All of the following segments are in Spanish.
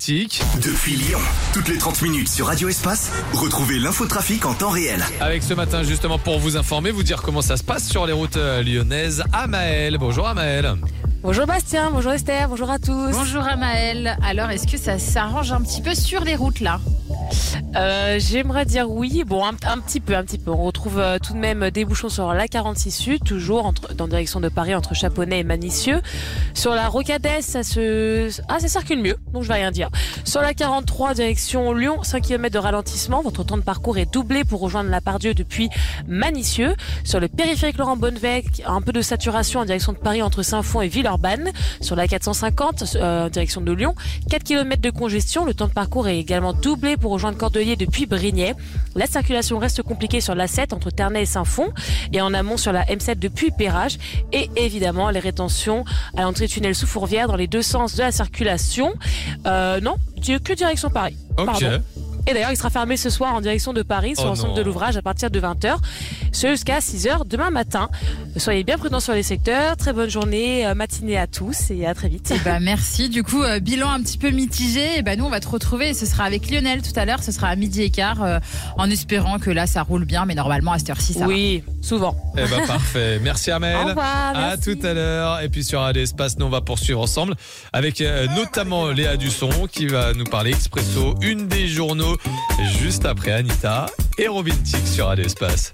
Romantique. Depuis Lyon, toutes les 30 minutes sur Radio Espace, retrouvez l'infotrafic en temps réel. Avec ce matin, justement, pour vous informer, vous dire comment ça se passe sur les routes lyonnaises. Amaël. Bonjour Amaël. Bonjour Bastien, bonjour Esther, bonjour à tous. Bonjour Amaël. Alors, est-ce que ça s'arrange un petit peu sur les routes là ? J'aimerais dire oui. Bon, un petit peu. On retrouve tout de même des bouchons sur la 46 Sud, toujours dans direction de Paris, entre Chaponnet et Manicieux. Sur la Rocadès, ça circule mieux, donc je vais rien dire. Sur la 43, direction Lyon, 5 km de ralentissement. Votre temps de parcours est doublé pour rejoindre la Part-Dieu depuis Manicieux. Sur le périphérique Laurent Bonnevec, un peu de saturation en direction de Paris entre Saint-Fond et Villeurbanne. Sur la 450, direction de Lyon, 4 km de congestion. Le temps de parcours est également doublé pour rejoindre Cordeliers depuis Brignais. La circulation reste compliquée sur l'A7 entre Ternay et Saint-Fond et en amont sur la M7 depuis Perrache. Et évidemment, les rétentions à l'entrée du tunnel sous Fourvière dans les deux sens de la circulation. Non, que direction Paris. Ok. Pardon. Et d'ailleurs, il sera fermé ce soir en direction de Paris sur l'ensemble de l'ouvrage à partir de 20h, jusqu'à 6h demain matin. Soyez bien prudents sur les secteurs. Très bonne journée, matinée à tous et à très vite. Merci. Du coup, bilan un petit peu mitigé. Nous, on va te retrouver. Ce sera avec Lionel tout à l'heure. Ce sera à 12h15 en espérant que là, ça roule bien. Mais normalement, à cette heure-ci, ça va. Oui, souvent. Parfait. Merci Amaël. Au revoir. À tout à l'heure. Et puis sur Radio Espace, nous, on va poursuivre ensemble avec notamment Léa Dusson qui va nous parler Expresso, une des journaux, juste après Anita et Robin Thicke sur Radio Espace.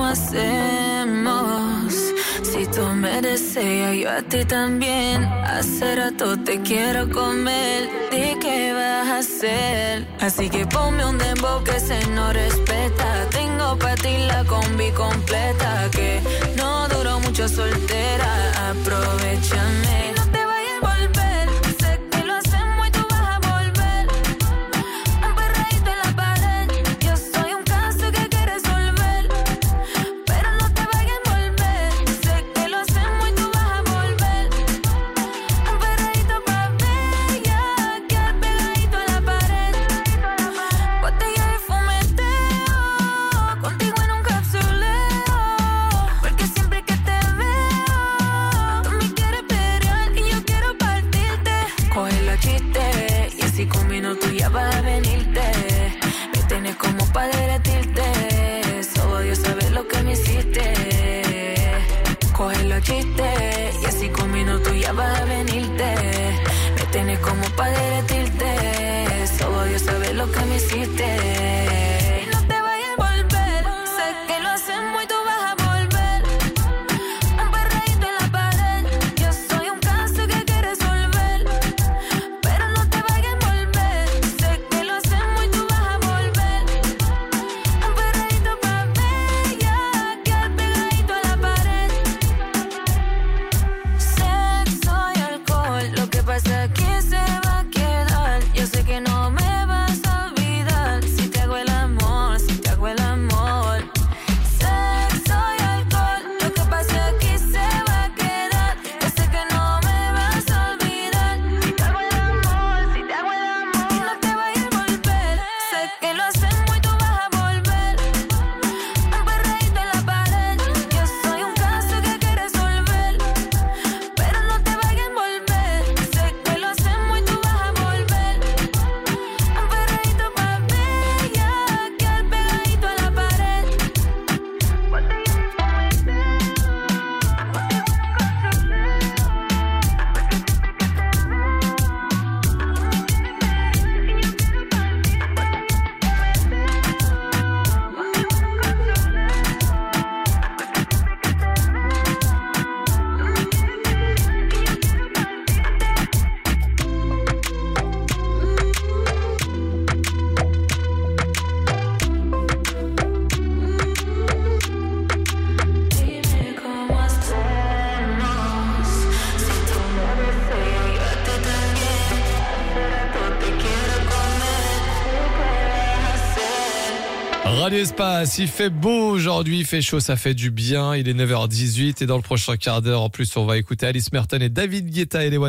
hacemos? Si tú me deseas, yo a ti también. Hace rato te quiero comer. ¿De qué vas a hacer? Así que ponme un dembow que se no respeta. Tengo pa' ti la combi completa. Que no duró mucho soltera. Aprovechame. No te vayas a volver. Sé que lo hacemos y tú vas a volver. Un perreíto en la pared. Yo soy un caso que hay que resolver. Pero no te vayas a volver. Sé que lo hacemos y tú vas a volver. Un perreíto pa' bella. Quedar pegadito a la pared. Botella de fumeteo. Contigo en un capsuleo. Porque siempre que te veo, tú me quieres pelear y yo quiero partirte. Coge los chistes y así con minutos ya vas a venirte. Me tienes como pa' derretirte. Solo Dios sabe lo que me hiciste. Coge los chistes y así con minutos ya vas a venirte. Me tienes como pa' derretirte. Solo Dios sabe lo que me hiciste. Y no te vayas a volver. Sé que lo hacemos y tú vas a volver. Un perreíto en la pared. Yo soy un caso que hay que resolver. Pero no te vayas a volver. Sé que lo hacemos y tú vas a volver. Un perreíto pa' bella. Quedar pegadito a la pared. Sexo y alcohol. Lo que pasa aquí se va a quedar. Yo sé que no me vas a olvidar. Si te hago el amor, si te hago el amor. Sexo y alcohol. Lo que pasa aquí se va a quedar. Yo sé que no me vas a olvidar. Si te hago el amor, si te hago el amor. Y no te vayas a volver. Sé que lo hacemos y tú vas a volver. Un perreíto en la pared. Yo soy un caso que hay que resolver. Pero no te vayas a volver. Sé que lo hacemos y tú vas a volver. Un perreíto pa' bella. Quedar pegadito a la pared. Dime cómo hacemos. Si tú me deseas, yo a ti también. Hace rato te quiero comer. ¿Qué vas a hacer? Radio Espace, il fait beau aujourd'hui, il fait chaud, ça fait du bien. Il est 9h18 et dans le prochain quart d'heure, en plus, on va écouter Alice Merton et David Guetta et les One